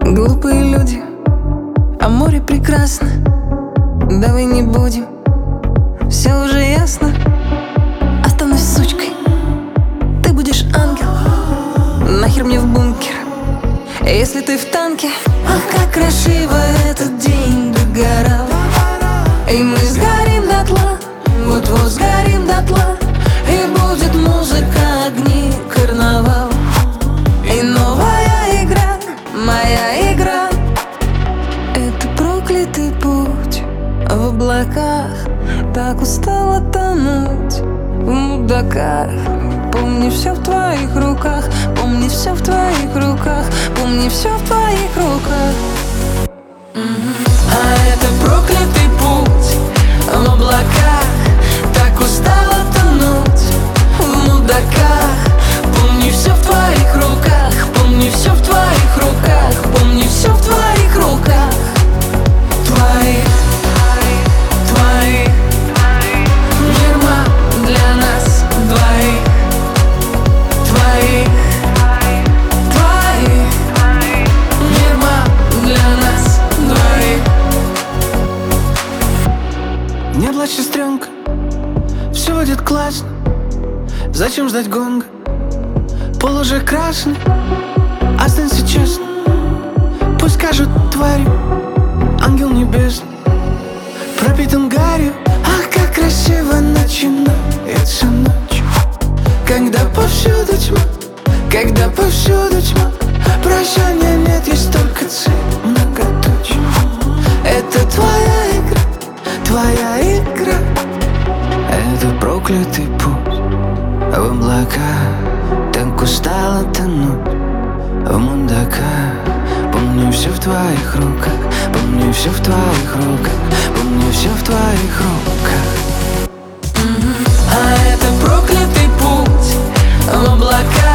Глупые люди, а море прекрасно. Давай не будем, все уже ясно. Останусь сучкой, ты будешь ангел. Нахер мне в бункер, если ты в танке. Ах, как красиво этот день догорал, и мы сгорим дотла, вот-вот сгорим дотла. И будет музыка, огни, карнавал. И новая игра, моя игра. Это проклятый путь в облаках. Так устала тонуть в мудаках. Помни, все в твоих руках. Помни, все в твоих руках. Помни, все в твоих руках. А это проклятый путь в облаках. Так устала тонуть в мудаках. Помни, все в твоих руках. Помни, все в твоих руках. Помни, все в твоих руках. Твоих, твоих. Нирма для нас двоих. Твоих, твоих. Нирма для нас двоих. Не плачь, сестренка, все будет классно. Зачем ждать гонга? Пол уже красный. Останься честным. Пусть скажут твари, ангел небесный пропитан гарью. Ах, как красиво начинается ночь, когда повсюду тьма, когда повсюду тьма. Прощания нет, есть только цель, многоточие. Это твоя игра, твоя игра. Это проклятый путь в облака. Так устала тонуть в мундаках. Помни, все в твоих руках. Помни, все в твоих руках. Помни, все в твоих руках. А это проклятый путь в облака.